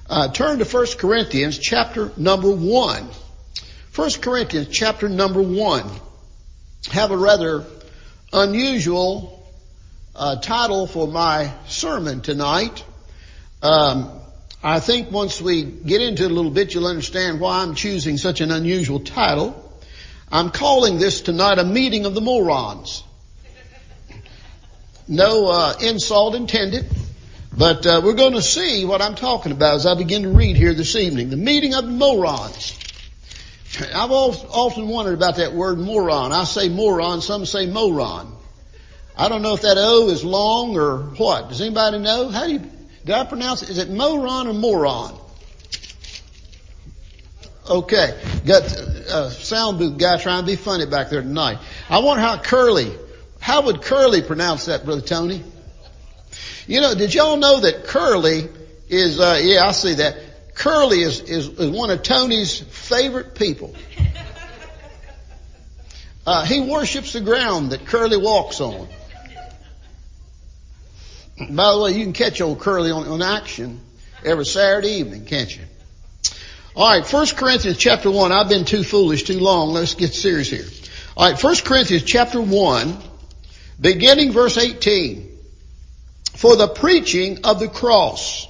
Turn to 1 Corinthians chapter number 1. 1 Corinthians chapter number 1. Have a rather unusual title for my sermon tonight. I think once we get into it a little bit, you'll understand why I'm choosing such an unusual title. I'm calling this tonight a meeting of the morons. No insult intended, but we're going to see what I'm talking about as I begin to read here this evening. The meeting of the morons. I've often wondered about that word moron. I say moron, some say moron. I don't know if that O is long or what. Does anybody know? Did I pronounce it? Is it moron or moron? Okay. Got a sound booth guy trying to be funny back there tonight. I wonder how would Curly pronounce that, Brother Tony? You know, did y'all know that Curly is, I see that. Curly is one of Tony's favorite people. He worships the ground that Curly walks on. By the way, you can catch old Curly on action every Saturday evening, can't you? All right, 1 Corinthians chapter 1. I've been too foolish too long. Let's get serious here. All right, 1 Corinthians chapter 1, beginning verse 18. For the preaching of the cross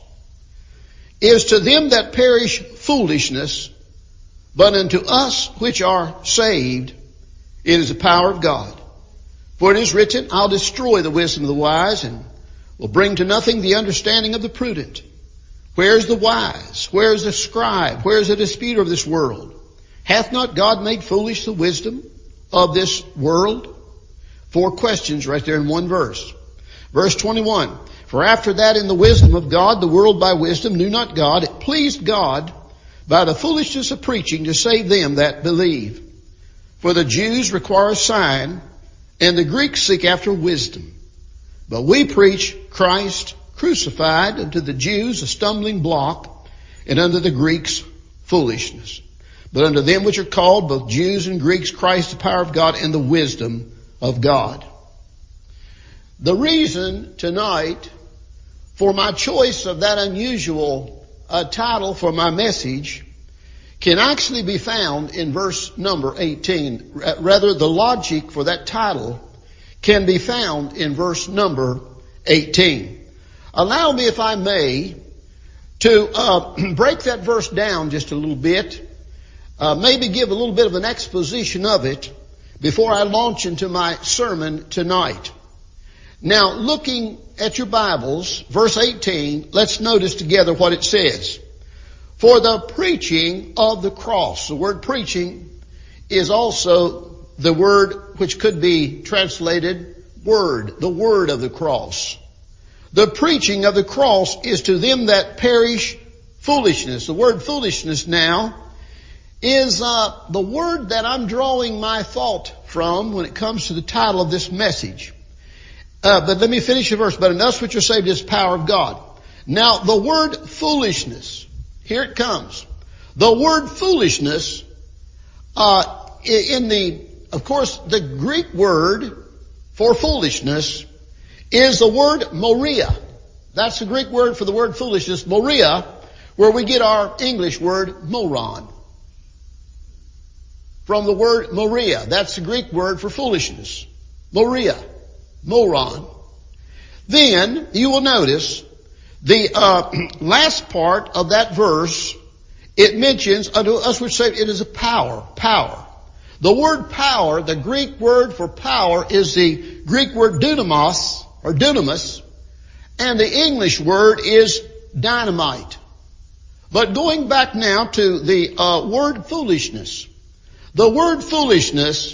is to them that perish foolishness, but unto us which are saved it is the power of God. For it is written, I'll destroy the wisdom of the wise, and will bring to nothing the understanding of the prudent. Where is the wise? Where is the scribe? Where is the disputer of this world? Hath not God made foolish the wisdom of this world? 4 questions right there in one verse. Verse 21. For after that in the wisdom of God, the world by wisdom knew not God. It pleased God by the foolishness of preaching to save them that believe. For the Jews require a sign, and the Greeks seek after wisdom. But we preach Christ crucified, unto the Jews a stumbling block, and unto the Greeks foolishness. But unto them which are called, both Jews and Greeks, Christ the power of God and the wisdom of God. The reason tonight for my choice of that unusual title for my message can actually be found in verse number 18. Rather, the logic for that title can be found in verse number 18. Allow me, if I may, to break that verse down just a little bit, maybe give a little bit of an exposition of it before I launch into my sermon tonight. Now, looking at your Bibles, verse 18, let's notice together what it says. For the preaching of the cross. The word preaching is also the word which could be translated word, the word of the cross. The preaching of the cross is to them that perish foolishness. The word foolishness now is the word that I'm drawing my thought from when it comes to the title of this message. But let me finish the verse. But in us which are saved is the power of God. Now the word foolishness, here it comes. The word foolishness, of course, the Greek word for foolishness is the word moria. That's the Greek word for the word foolishness, moria, where we get our English word moron. From the word moria. That's the Greek word for foolishness. Moria. Moron. Then you will notice the last part of that verse, it mentions unto us which say it is a power. Power. The word power, the Greek word for power is the Greek word dunamos or dunamis, and the English word is dynamite. But going back now to the word foolishness. The word foolishness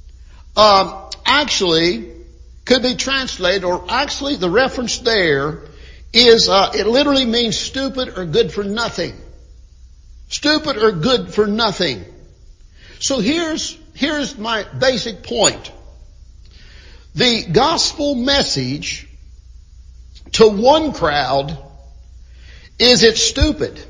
actually could be translated, or actually the reference there is, it literally means stupid or good for nothing. Stupid or good for nothing. So here's my basic point. The gospel message to one crowd is it's stupid.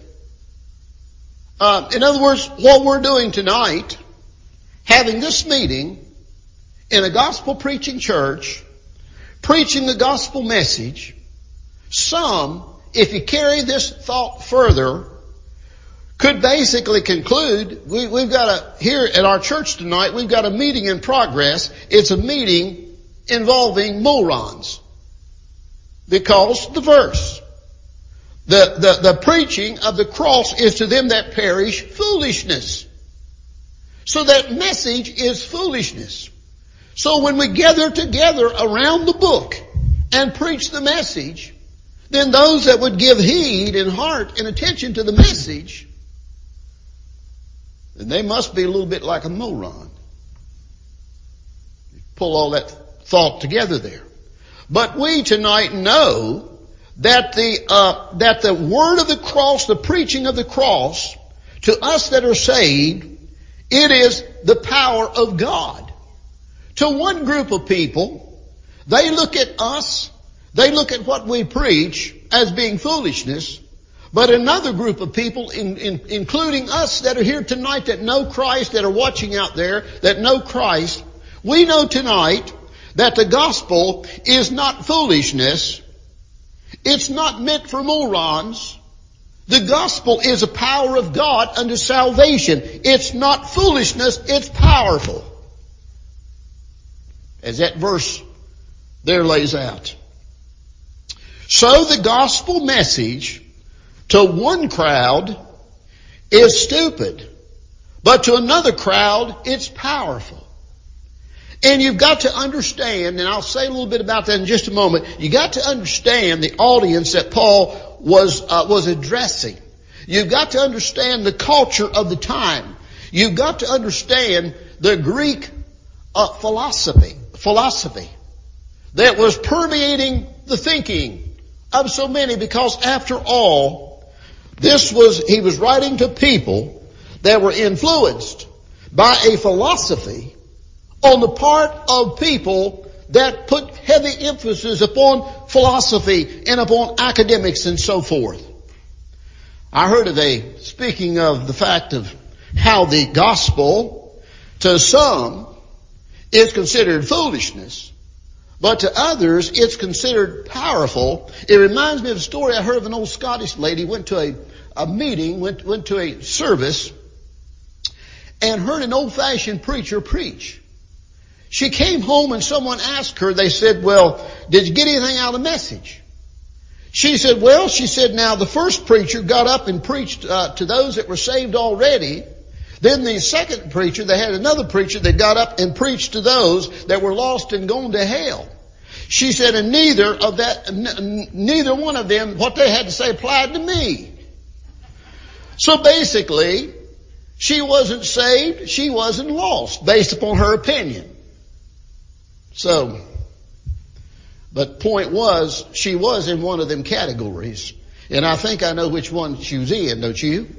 In other words, what we're doing tonight, having this meeting in a gospel preaching church, preaching the gospel message, some if you carry this thought further, could basically conclude, we've got here at our church tonight, we've got a meeting in progress. It's a meeting involving morons. Because the verse, the preaching of the cross is to them that perish foolishness. So that message is foolishness. So when we gather together around the book and preach the message, then those that would give heed and heart and attention to the message, then they must be a little bit like a moron. Pull all that thought together there. But we tonight know that the word of the cross, the preaching of the cross, to us that are saved, it is the power of God. To one group of people, they look at us, they look at what we preach as being foolishness. But another group of people, including us that are here tonight that know Christ, that are watching out there, that know Christ, we know tonight that the gospel is not foolishness. It's not meant for morons. The gospel is a power of God unto salvation. It's not foolishness, it's powerful. As that verse there lays out. So the gospel message to one crowd is stupid, but to another crowd it's powerful. And you've got to understand, and I'll say a little bit about that in just a moment, you got to understand the audience that Paul was addressing. You've got to understand the culture of the time. You've got to understand the Greek philosophy that was permeating the thinking of so many, because after all, he was writing to people that were influenced by a philosophy on the part of people that put heavy emphasis upon philosophy and upon academics and so forth. I heard speaking of the fact of how the gospel to some is considered foolishness, but to others it's considered powerful. It reminds me of a story I heard of an old Scottish lady went to a meeting, went to a service, and heard an old-fashioned preacher preach. She came home and someone asked her, they said, well, did you get anything out of the message? She said, now the first preacher got up and preached to those that were saved already. Then the second preacher, they had another preacher that got up and preached to those that were lost and gone to hell. She said, and neither one of them, what they had to say applied to me. So basically, she wasn't saved, she wasn't lost, based upon her opinion. So, but point was, she was in one of them categories. And I think I know which one she was in, don't you?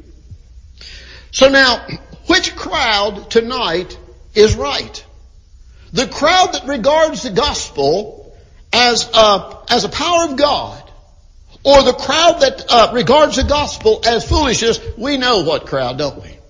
So now, which crowd tonight is right? The crowd that regards the gospel as a power of God, or the crowd that regards the gospel as foolishness? We know what crowd, don't we?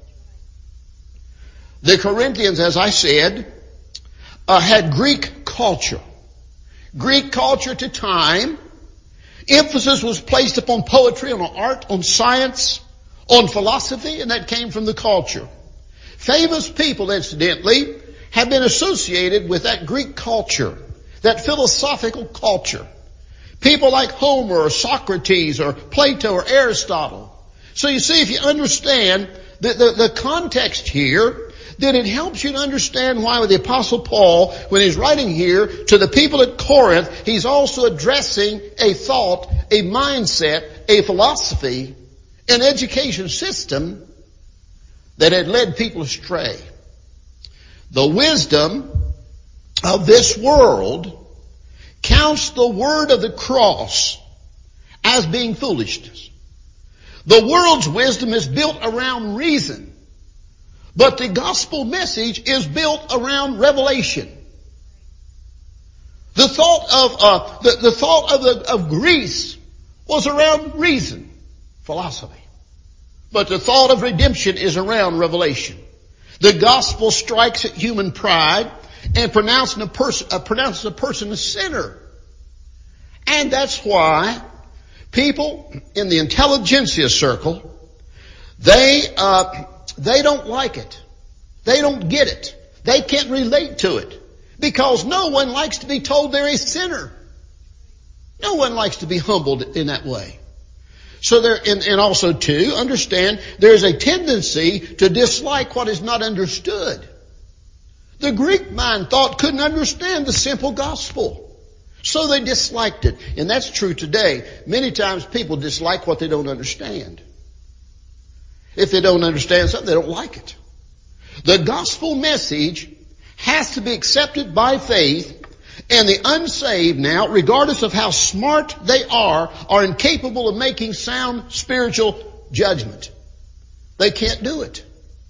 The Corinthians, as I said, had Greek culture. Greek culture to time. Emphasis was placed upon poetry, on art, on science, on philosophy, and that came from the culture. Famous people, incidentally, have been associated with that Greek culture, that philosophical culture. People like Homer or Socrates or Plato or Aristotle. So you see, if you understand the context here, then it helps you to understand why the Apostle Paul, when he's writing here to the people at Corinth, he's also addressing a thought, a mindset, a philosophy, an education system that had led people astray. The wisdom of this world counts the word of the cross as being foolishness. The world's wisdom is built around reason, but the gospel message is built around revelation. The thought of Greece was around reason, philosophy. But the thought of redemption is around revelation. The gospel strikes at human pride and pronounces a person a sinner. And that's why People in the intelligentsia circle, they don't like it. They don't get it. They can't relate to it because no one likes to be told they're a sinner. No one likes to be humbled in that way. So and also too, understand there's a tendency to dislike what is not understood. The Greek mind thought couldn't understand the simple gospel. So they disliked it. And that's true today. Many times people dislike what they don't understand. If they don't understand something, they don't like it. The gospel message has to be accepted by faith, and the unsaved now, regardless of how smart they are incapable of making sound spiritual judgment. They can't do it.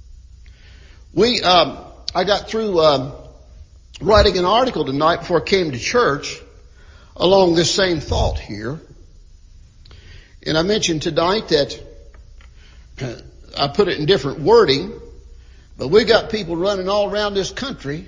I got through writing an article tonight before I came to church along this same thought here. And I mentioned tonight that I put it in different wording, but we got people running all around this country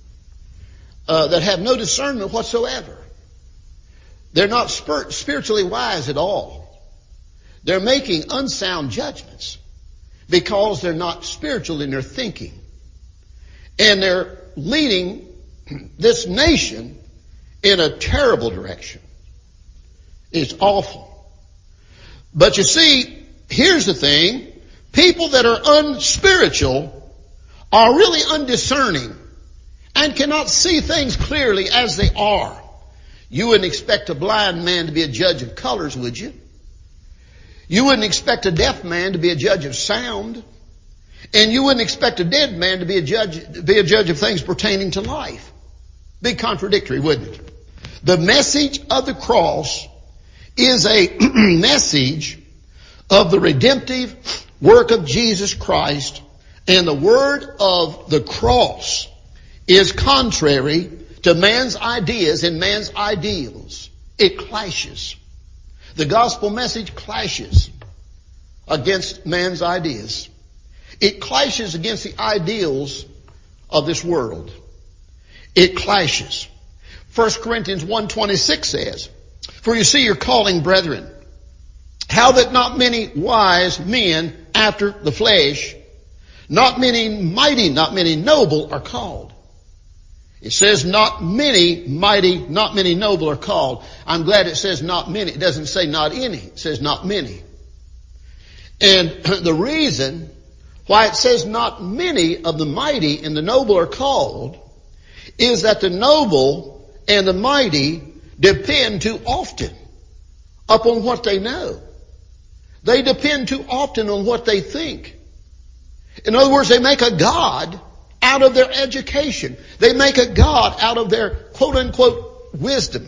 that have no discernment whatsoever. They're not spiritually wise at all. They're making unsound judgments because they're not spiritual in their thinking. And they're leading this nation in a terrible direction. It's awful. But you see, here's the thing. People that are unspiritual are really undiscerning and cannot see things clearly as they are. You wouldn't expect a blind man to be a judge of colors, would you? You wouldn't expect a deaf man to be a judge of sound. And you wouldn't expect a dead man to be a judge of things pertaining to life. Be contradictory, wouldn't it? The message of the cross is a message of the redemptive work of Jesus Christ, and the word of the cross is contrary to man's ideas and man's ideals. It clashes. The gospel message clashes against man's ideas. It clashes against the ideals of this world. It clashes. 1 Corinthians 1:26 says, "For you see your calling, brethren, how that not many wise men after the flesh, not many mighty, not many noble are called." It says not many mighty, not many noble are called. I'm glad it says not many. It doesn't say not any. It says not many. And the reason why it says not many of the mighty and the noble are called is that the noble and the mighty depend too often upon what they know. They depend too often on what they think. In other words, they make a God out of their education. They make a God out of their quote-unquote wisdom.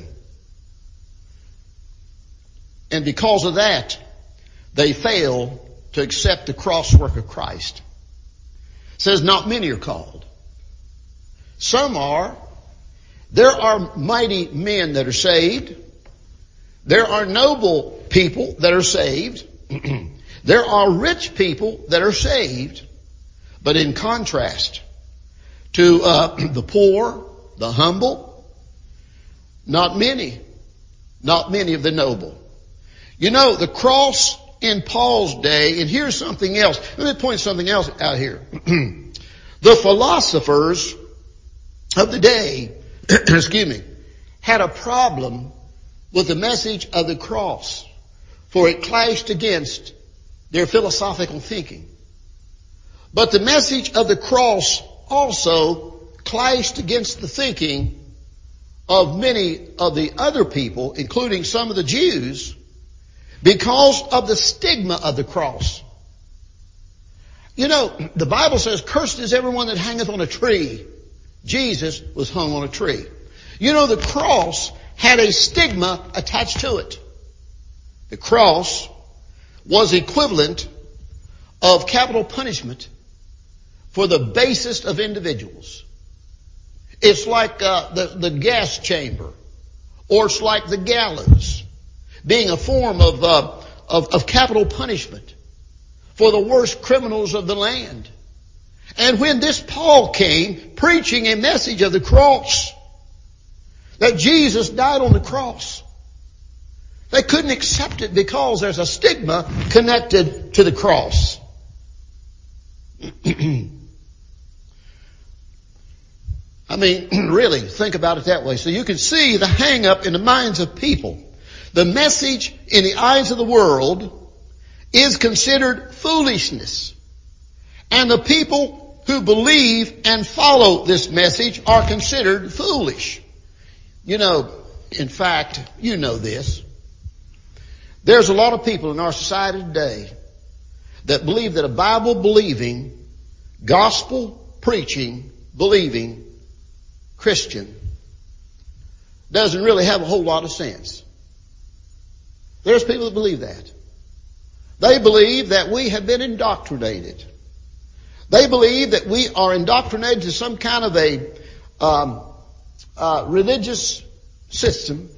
And because of that, they fail to accept the cross work of Christ. It says not many are called. Some are. There are mighty men that are saved. There are noble people that are saved. There are rich people that are saved. But in contrast to the poor, the humble, not many of the noble. You know, the cross in Paul's day, and here's something else. Let me point something else out here. The philosophers of the day, had a problem with the message of the cross, for it clashed against their philosophical thinking. But the message of the cross also clashed against the thinking of many of the other people, including some of the Jews, because of the stigma of the cross. You know, the Bible says, "Cursed is everyone that hangeth on a tree." Jesus was hung on a tree. You know, the cross had a stigma attached to it. The cross was equivalent of capital punishment for the basest of individuals. It's like the gas chamber, or it's like the gallows, being a form of capital punishment for the worst criminals of the land. And when this Paul came preaching a message of the cross, that Jesus died on the cross, They couldn't accept it because there's a stigma connected to the cross. I mean, really, think about it that way. So you can see the hang-up in the minds of people. The message in the eyes of the world is considered foolishness. And the people who believe and follow this message are considered foolish. You know, in fact, you know this. There's a lot of people in our society today that believe that a Bible-believing, gospel-preaching, believing Christian doesn't really have a whole lot of sense. There's people that believe that. They believe that we have been indoctrinated. They believe that we are indoctrinated to some kind of a religious system,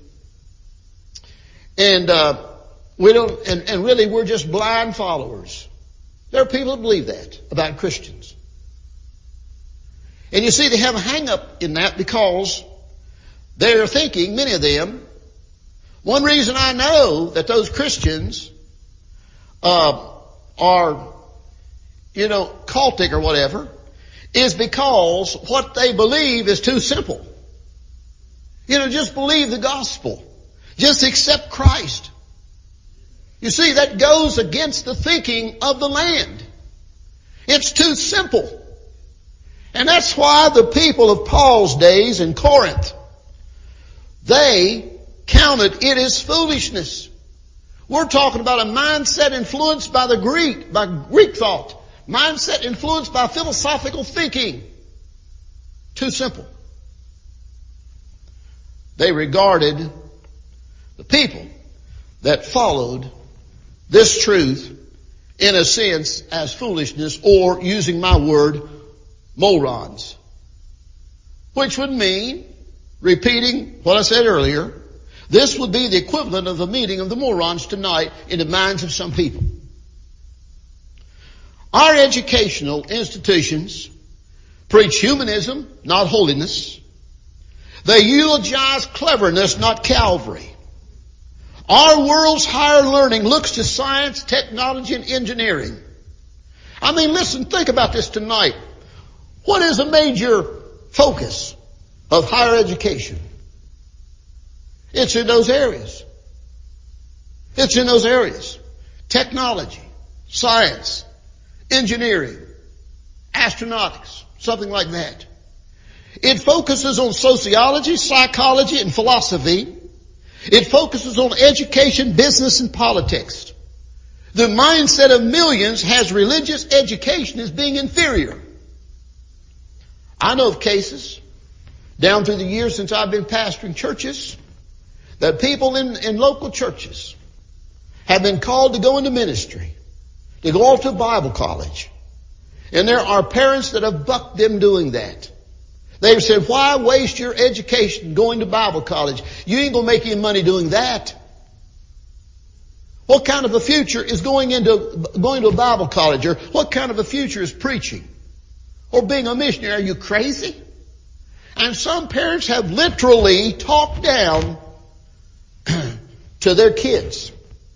and we don't. And really, we're just blind followers. There are people that believe that about Christians, and you see, they have a hang-up in that because they're thinking, many of them. One reason I know that those Christians are, cultic or whatever, is because what they believe is too simple. Just believe the gospel. Just accept Christ. You see, that goes against the thinking of the land. It's too simple. And that's why the people of Paul's days in Corinth, they counted it as foolishness. We're talking about a mindset influenced by Greek thought. Mindset influenced by philosophical thinking. Too simple. They regarded the people that followed this truth in a sense as foolishness, or, using my word, morons. Which would mean, repeating what I said earlier, this would be the equivalent of the meeting of the morons tonight in the minds of some people. Our educational institutions preach humanism, not holiness. They eulogize cleverness, not Calvary. Our world's higher learning looks to science, technology, and engineering. I mean, listen, think about this tonight. What is a major focus of higher education? It's in those areas. It's in those areas. Technology, science, engineering, astronautics, something like that. It focuses on sociology, psychology, and philosophy. It focuses on education, business, and politics. The mindset of millions has religious education as being inferior. I know of cases down through the years since I've been pastoring churches that people in local churches have been called to go into ministry, to go off to Bible college. And there are parents that have bucked them doing that. They've said, why waste your education going to Bible college? You ain't going to make any money doing that. What kind of a future is going to a Bible college? Or what kind of a future is preaching? Or being a missionary? Are you crazy? And some parents have literally talked down to their kids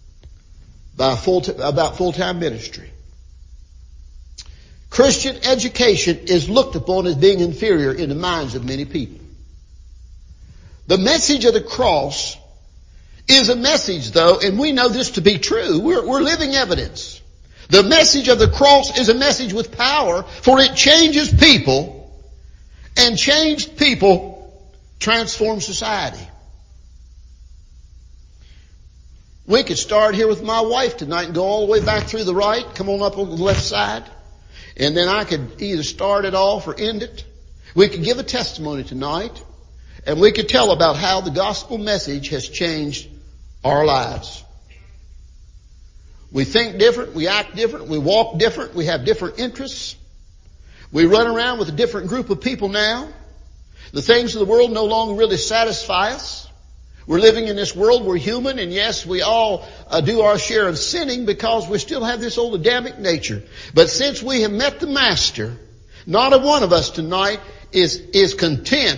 about full-time ministry. Christian education is looked upon as being inferior in the minds of many people. The message of the cross is a message, though, and we know this to be true. We're living evidence. The message of the cross is a message with power, for it changes people, and changed people transform society. We could start here with my wife tonight and go all the way back through the right, come on up on the left side. And then I could either start it off or end it. We could give a testimony tonight, and we could tell about how the gospel message has changed our lives. We think different, we act different, we walk different, we have different interests. We run around with a different group of people now. The things of the world no longer really satisfy us. We're living in this world, we're human, and yes, we all do our share of sinning because we still have this old Adamic nature. But since we have met the Master, not a one of us tonight is content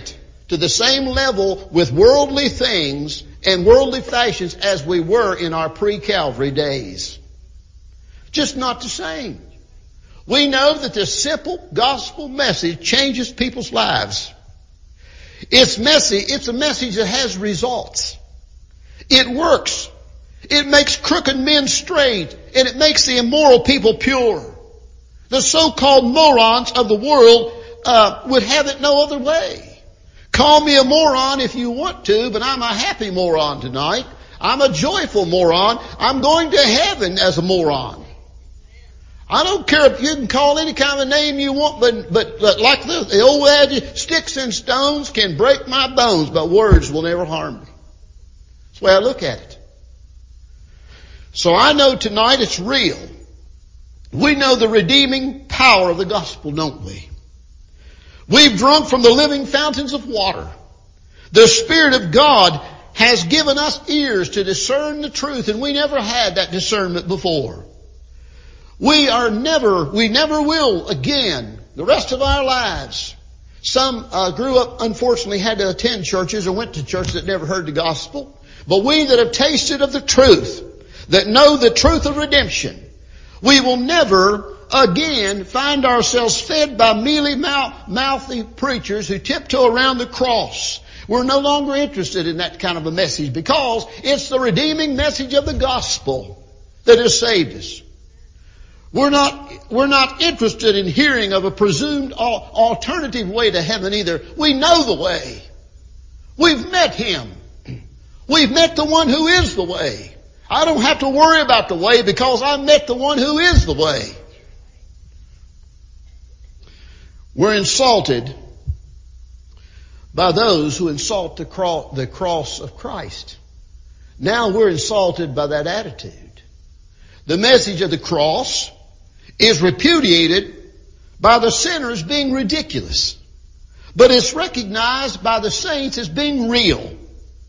to the same level with worldly things and worldly fashions as we were in our pre-Calvary days. Just not the same. We know that this simple gospel message changes people's lives. It's messy. It's a message that has results. It works. It makes crooked men straight, and it makes the immoral people pure. The so-called morons of the world would have it no other way. Call me a moron if you want to, but I'm a happy moron tonight. I'm a joyful moron. I'm going to heaven as a moron. I don't care if you can call any kind of name you want, but like the old adage, sticks and stones can break my bones, but words will never harm me. That's the way I look at it. So I know tonight it's real. We know the redeeming power of the gospel, don't we? We've drunk from the living fountains of water. The Spirit of God has given us ears to discern the truth, and we never had that discernment before. We never will again the rest of our lives. Some grew up, unfortunately, had to attend churches or went to churches that never heard the gospel. But we that have tasted of the truth, that know the truth of redemption, we will never again find ourselves fed by mealy-mouthy preachers who tiptoe around the cross. We're no longer interested in that kind of a message because it's the redeeming message of the gospel that has saved us. We're not interested in hearing of a presumed alternative way to heaven either. We know the way. We've met Him. We've met the one who is the way. I don't have to worry about the way because I've met the one who is the way. We're insulted by those who insult the cross of Christ. Now we're insulted by that attitude. The message of the cross is repudiated by the sinners being ridiculous, but it's recognized by the saints as being real.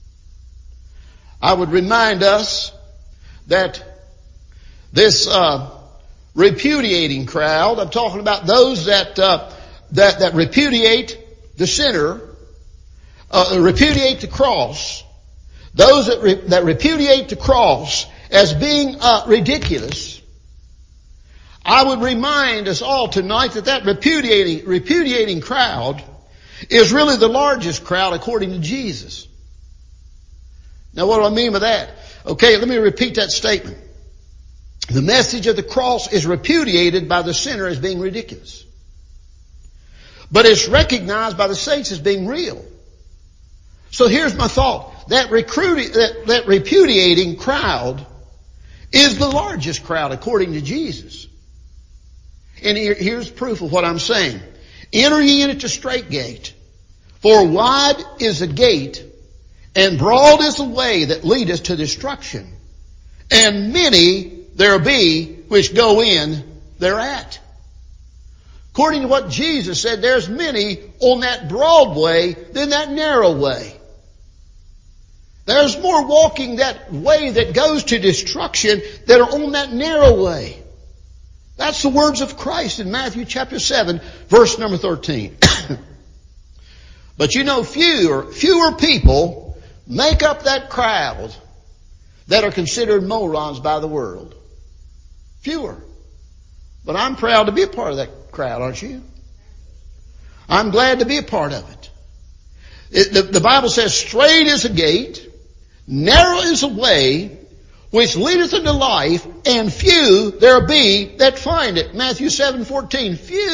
I would remind us that this repudiating crowd, I'm talking about those that repudiate the sinner, repudiate the cross, those that repudiate the cross as being ridiculous. I would remind us all tonight that repudiating crowd is really the largest crowd according to Jesus. Now what do I mean by that? Okay, let me repeat that statement. The message of the cross is repudiated by the sinner as being ridiculous. But it's recognized by the saints as being real. So here's my thought. That repudiating crowd is the largest crowd according to Jesus. And here's proof of what I'm saying. Enter ye in at the strait gate, for wide is the gate, and broad is the way that leadeth to destruction, and many there be which go in thereat. According to what Jesus said, there's many on that broad way than that narrow way. There's more walking that way that goes to destruction that are on that narrow way. That's the words of Christ in Matthew chapter 7, verse number 13. But you know, fewer people make up that crowd that are considered morons by the world. Fewer. But I'm proud to be a part of that crowd, aren't you? I'm glad to be a part of it. The Bible says, straight is a gate, narrow is a way, which leadeth unto life, and few there be that find it. Matthew 7:14.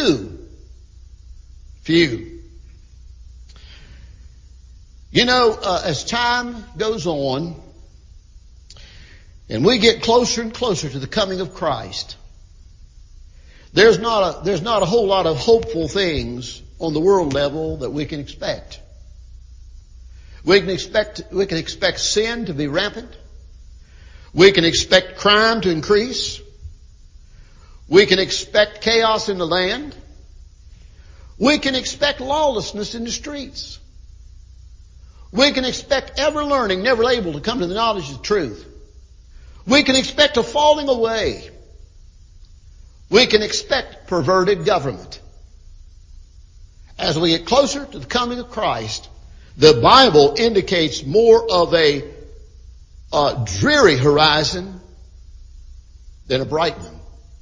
Few. You know, as time goes on, and we get closer and closer to the coming of Christ, there's not a whole lot of hopeful things on the world level that we can expect. We can expect sin to be rampant. We can expect crime to increase. We can expect chaos in the land. We can expect lawlessness in the streets. We can expect ever learning, never able to come to the knowledge of the truth. We can expect a falling away. We can expect perverted government. As we get closer to the coming of Christ, The Bible indicates more of a dreary horizon than a bright one.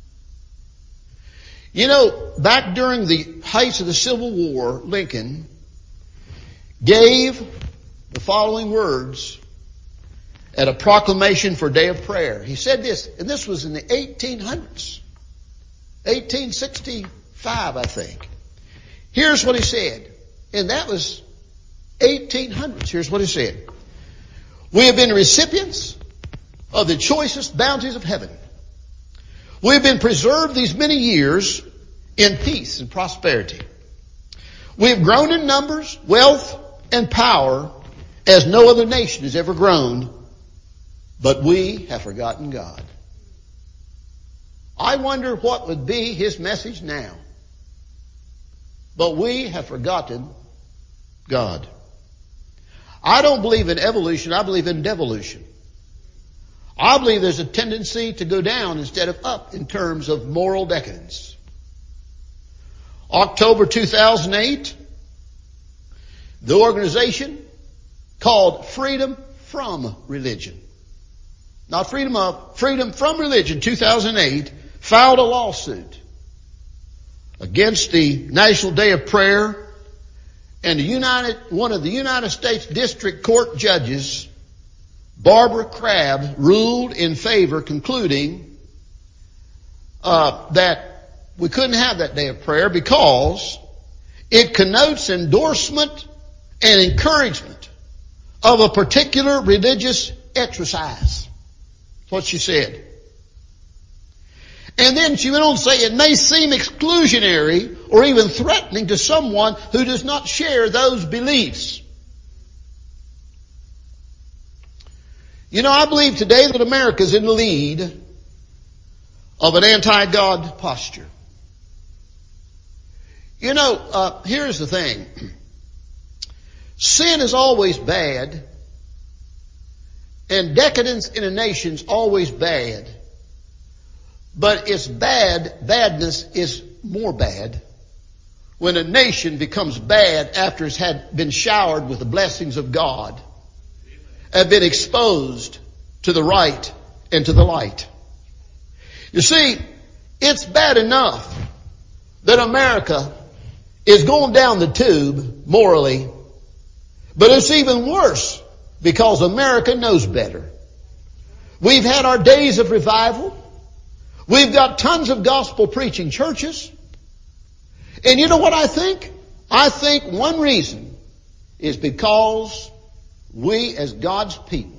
You know, back during the heights of the Civil War, Lincoln gave the following words at a proclamation for Day of Prayer. He said this, and this was in the 1800s, 1865, I think. Here's what he said, and that was 1800s. Here's what he said. We have been recipients of the choicest bounties of heaven. We have been preserved these many years in peace and prosperity. We have grown in numbers, wealth, and power as no other nation has ever grown, but we have forgotten God. I wonder what would be his message now. But we have forgotten God. I don't believe in evolution, I believe in devolution. I believe there's a tendency to go down instead of up in terms of moral decadence. October 2008, the organization called Freedom From Religion, not freedom of, Freedom From Religion 2008, filed a lawsuit against the National Day of Prayer, and one of the United States District Court judges, Barbara Crabb, ruled in favor, concluding that we couldn't have that day of prayer because it connotes endorsement and encouragement of a particular religious exercise. That's what she said. And then she went on to say it may seem exclusionary or even threatening to someone who does not share those beliefs. You know, I believe today that America is in the lead of an anti-God posture. You know, here's the thing. Sin is always bad, and decadence in a nation is always bad. But it's badness is more bad when a nation becomes bad after it's been showered with the blessings of God, have been exposed to the right and to the light. You see, it's bad enough that America is going down the tube morally, but it's even worse because America knows better. We've had our days of revival. We've got tons of gospel preaching churches. And you know what I think? I think one reason is because we as God's people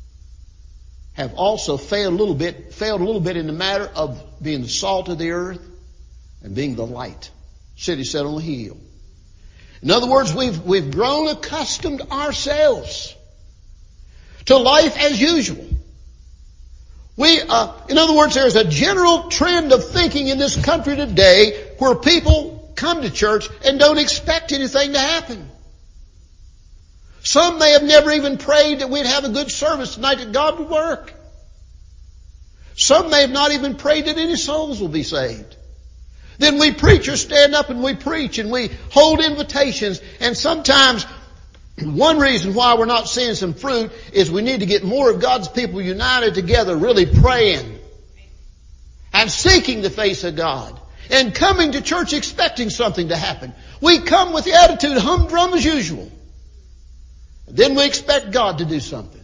have also failed a little bit in the matter of being the salt of the earth and being the light. City set on a hill. In other words, we've grown accustomed ourselves to life as usual. In other words, there's a general trend of thinking in this country today where people come to church and don't expect anything to happen. Some may have never even prayed that we'd have a good service tonight, that God would work. Some may have not even prayed that any souls will be saved. Then we preachers stand up and we preach and we hold invitations, and sometimes one reason why we're not seeing some fruit is we need to get more of God's people united together, really praying and seeking the face of God and coming to church expecting something to happen. We come with the attitude humdrum as usual. Then we expect God to do something.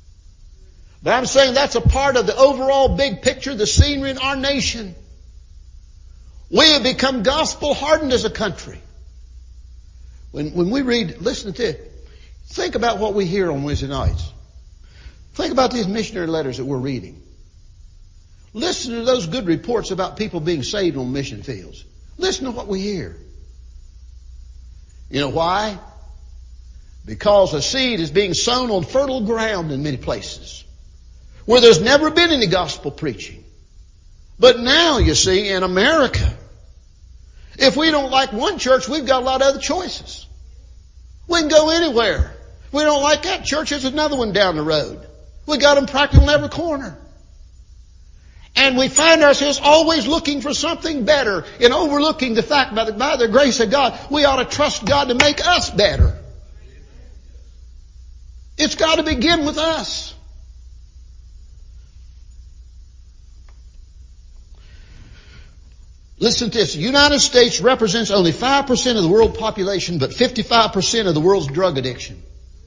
But I'm saying that's a part of the overall big picture, the scenery in our nation. We have become gospel hardened as a country. When we read, listen to it. Think about what we hear on Wednesday nights. Think about these missionary letters that we're reading. Listen to those good reports about people being saved on mission fields. Listen to what we hear. You know why? Because a seed is being sown on fertile ground in many places where there's never been any gospel preaching. But now, you see, in America, if we don't like one church, we've got a lot of other choices. We can go anywhere. We don't like that church, there's another one down the road. We got them practically on every corner. And we find ourselves always looking for something better and overlooking the fact by the grace of God, we ought to trust God to make us better. It's got to begin with us. Listen to this. The United States represents only 5% of the world population, but 55% of the world's drug addiction.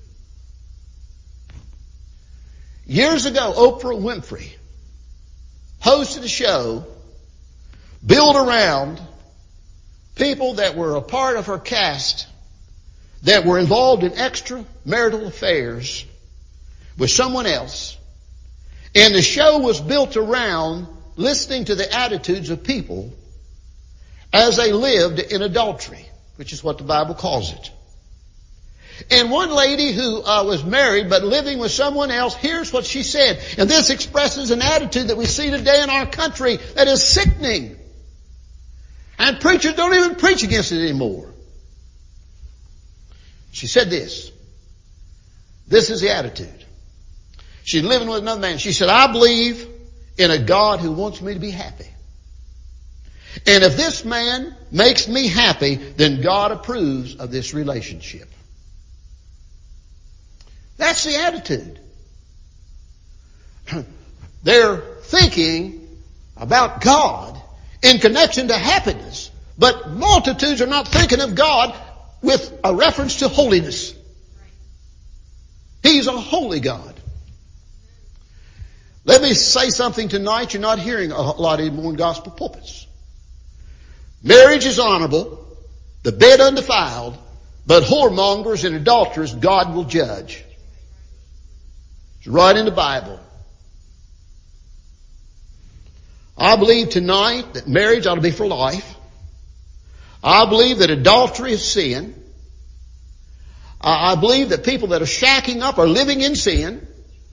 Years ago, Oprah Winfrey hosted a show built around people that were a part of her cast that were involved in extramarital affairs with someone else. And the show was built around listening to the attitudes of people as they lived in adultery, which is what the Bible calls it. And one lady who was married but living with someone else, here's what she said. And this expresses an attitude that we see today in our country that is sickening. And preachers don't even preach against it anymore. She said this. This is the attitude. She's living with another man. She said, I believe in a God who wants me to be happy. And if this man makes me happy, then God approves of this relationship. That's the attitude. They're thinking about God in connection to happiness, but multitudes are not thinking of God with a reference to holiness. He's a holy God. Let me say something tonight you're not hearing a lot anymore in gospel pulpits. Marriage is honorable, the bed undefiled, but whoremongers and adulterers God will judge. It's right in the Bible. I believe tonight that marriage ought to be for life. I believe that adultery is sin. I believe that people that are shacking up are living in sin.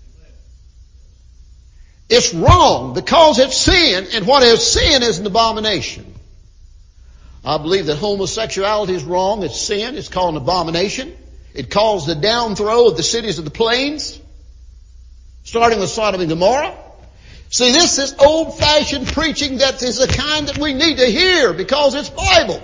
It's wrong because it's sin, and what is sin is an abomination. I believe that homosexuality is wrong. It's sin. It's called an abomination. It caused the downthrow of the cities of the plains, starting with Sodom and Gomorrah. See, this is old-fashioned preaching that is the kind that we need to hear because it's Bible.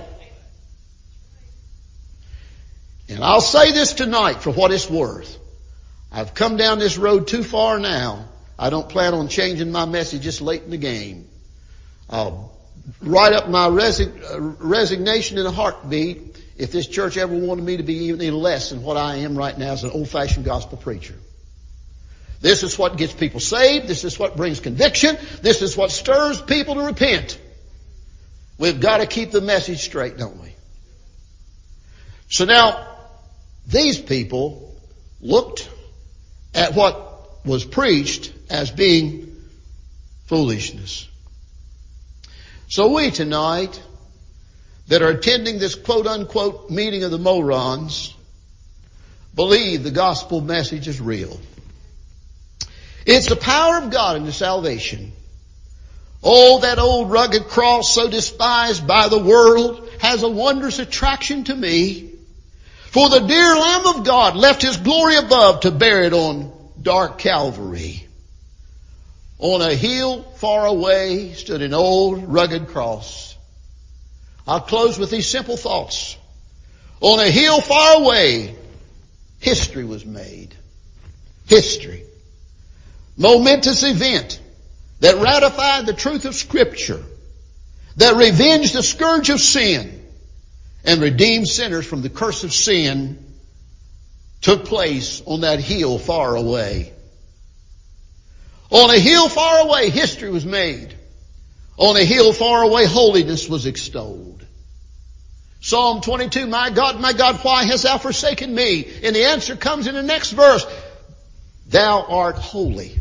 And I'll say this tonight for what it's worth. I've come down this road too far now. I don't plan on changing my message this late in the game. I'll write up my resignation in a heartbeat if this church ever wanted me to be any less than what I am right now as an old-fashioned gospel preacher. This is what gets people saved. This is what brings conviction. This is what stirs people to repent. We've got to keep the message straight, don't we? So now, these people looked at what was preached as being foolishness. So we tonight that are attending this quote-unquote meeting of the morons believe the gospel message is real. It's the power of God into salvation. Oh, that old rugged cross so despised by the world has a wondrous attraction to me. For the dear Lamb of God left His glory above to bear it on dark Calvary. On a hill far away stood an old rugged cross. I'll close with these simple thoughts. On a hill far away, history was made. History. Momentous event that ratified the truth of Scripture, that revenged the scourge of sin, and redeemed sinners from the curse of sin, took place on that hill far away. On a hill far away, history was made. On a hill far away, holiness was extolled. Psalm 22, my God, why hast thou forsaken me? And the answer comes in the next verse. Thou art holy.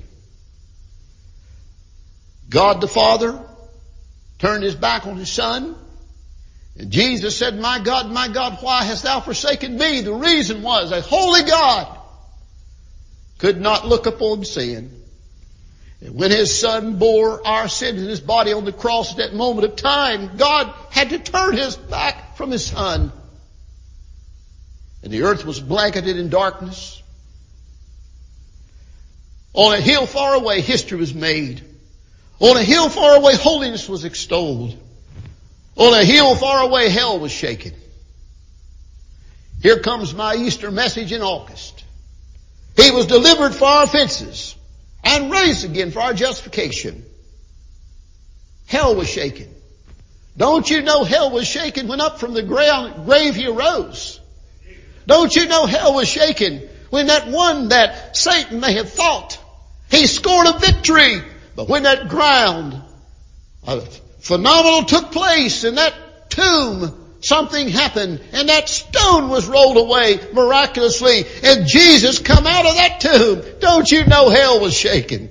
God the Father turned His back on His Son. And Jesus said, my God, why hast thou forsaken me? The reason was a holy God could not look upon sin. And when His Son bore our sins in His body on the cross at that moment of time, God had to turn His back from His Son. And the earth was blanketed in darkness. On a hill far away, history was made. On a hill far away, holiness was extolled. On a hill far away, hell was shaken. Here comes my Easter message in August. He was delivered for our offenses and raised again for our justification. Hell was shaken. Don't you know hell was shaken when up from the grave he arose? Don't you know hell was shaken when that one that Satan may have thought he scored a victory, but when that ground, a phenomenal took place in that tomb, something happened and that stone was rolled away miraculously and Jesus come out of that tomb. Don't you know hell was shaken?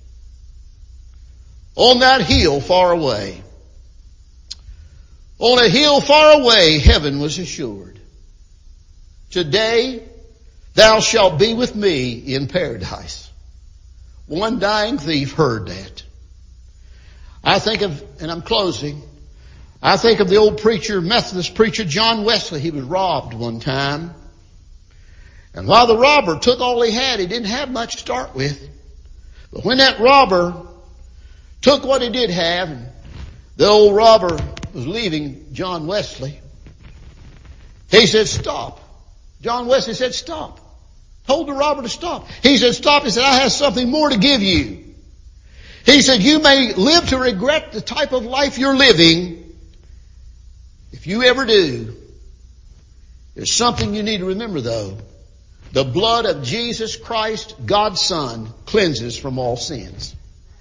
On that hill far away, on a hill far away, heaven was assured. Today thou shalt be with me in paradise. One dying thief heard that. I think of, and I'm closing, I think of the old preacher, Methodist preacher John Wesley. He was robbed one time. And while the robber took all he had, he didn't have much to start with. But when that robber took what he did have, and the old robber was leaving John Wesley, he said, stop. John Wesley said, stop. Told the robber to stop. He said, stop. He said, I have something more to give you. He said, you may live to regret the type of life you're living. If you ever do, there's something you need to remember though. The blood of Jesus Christ, God's Son, cleanses from all sins.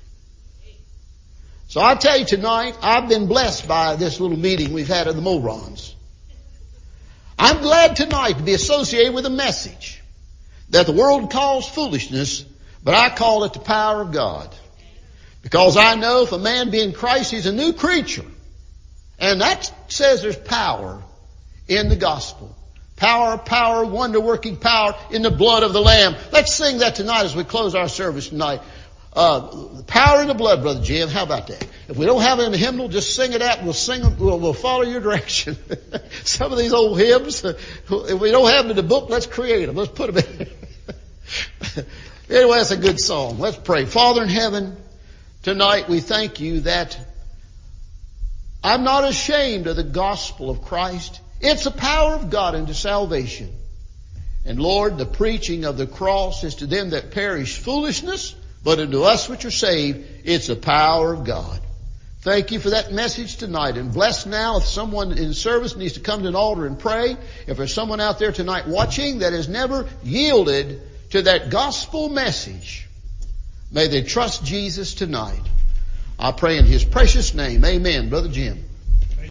So I tell you tonight, I've been blessed by this little meeting we've had at the Morons. I'm glad tonight to be associated with a message that the world calls foolishness, but I call it the power of God. Because I know if a man be in Christ, he's a new creature. And that says there's power in the gospel. Power, wonder-working power in the blood of the Lamb. Let's sing that tonight as we close our service tonight. The power in the blood, Brother Jim. How about that? If we don't have it in the hymnal, just sing it out and we'll sing them. We'll follow your direction. Some of these old hymns, if we don't have them in the book, let's create them. Let's put them in. Anyway, that's a good song. Let's pray. Father in heaven, tonight we thank you that I'm not ashamed of the gospel of Christ. It's the power of God unto salvation. And Lord, the preaching of the cross is to them that perish foolishness, but unto us which are saved, it's the power of God. Thank you for that message tonight. And bless now if someone in service needs to come to an altar and pray. If there's someone out there tonight watching that has never yielded to that gospel message, may they trust Jesus tonight. I pray in His precious name. Amen. Brother Jim.